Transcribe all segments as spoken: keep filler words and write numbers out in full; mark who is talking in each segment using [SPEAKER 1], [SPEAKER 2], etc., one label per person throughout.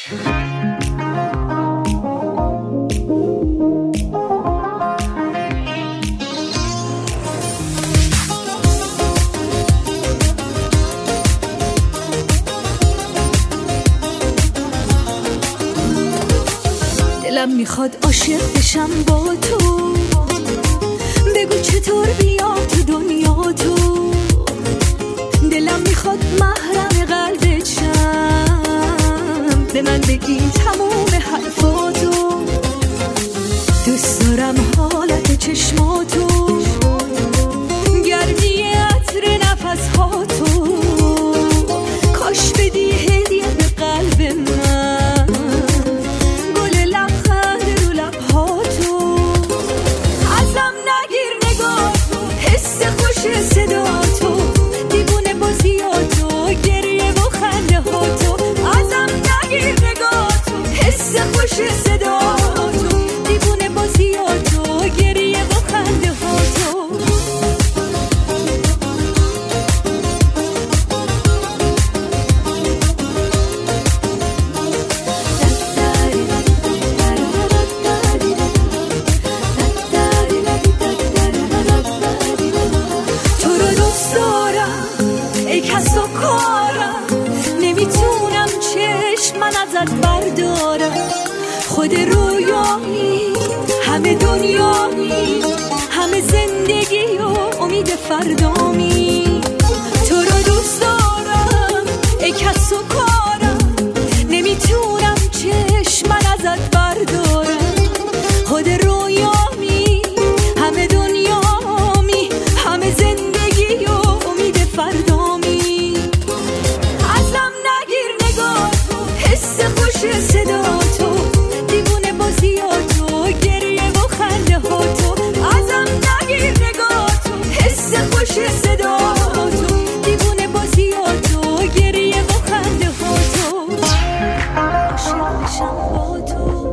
[SPEAKER 1] دلم میخواد عاشق بشم با تو، بگو چطور بیام تو دنیا تو. دلم میخواد محرم قلبت شم، به من بگی تموم حرفاتو. دوست دارم حالت چشماتو، گرمی عطر نفسهاتو. کاش بدی هدیه به قلب من، گل لبخند رو لبهاتو. ازم نگیر نگاهتو، حس خوش صداتو، دیوونه بازیاتو، گریه و خنده هاتو. ازم نگیر نگاهتو، حس خوش صداتو، دیوونه بازیاتو، گریه و خنده هاتو. تو رو دوست دارم ای کس و کارم، نمیتونم چشم من ازت بردارم. خود رویایی، همه دنیایی، همه زندگی و امید فردامی. تو رو دوست دارم ای کس و کارم، نمیتونم چشم من ازت بردارم. خود رویامی، همه دنیامی، همه زندگی و امید فردامی. ازم نگیر نگاهتو، حس خوش صداتو، دیوونه بازیاتو، گریه و خنده هاتو. ازم نگیر نگاهتو، حس خوش صداتو، دیوونه بازیاتو، گریه و خنده هاتو. عاشق بشم با تو،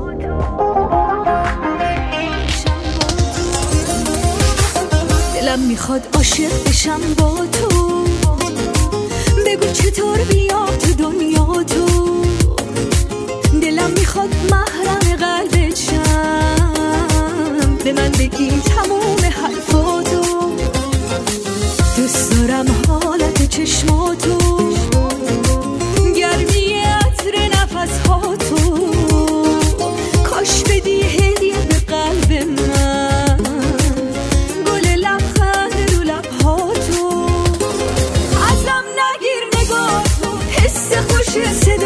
[SPEAKER 1] دلم میخواد عاشق بشم با تو، بگو چطور بیام تو دنیا تو. دلم میخواد محرم قلبت شم، به من بگی تموم حرفاتو. دوست دارم حالت چشماتو، گرمی عطر نفسهاتو. کاش بدی هدیه به قلب من، گل لبخند رو لبهاتو. ازم نگیر نگاهتو، حس خوش صدا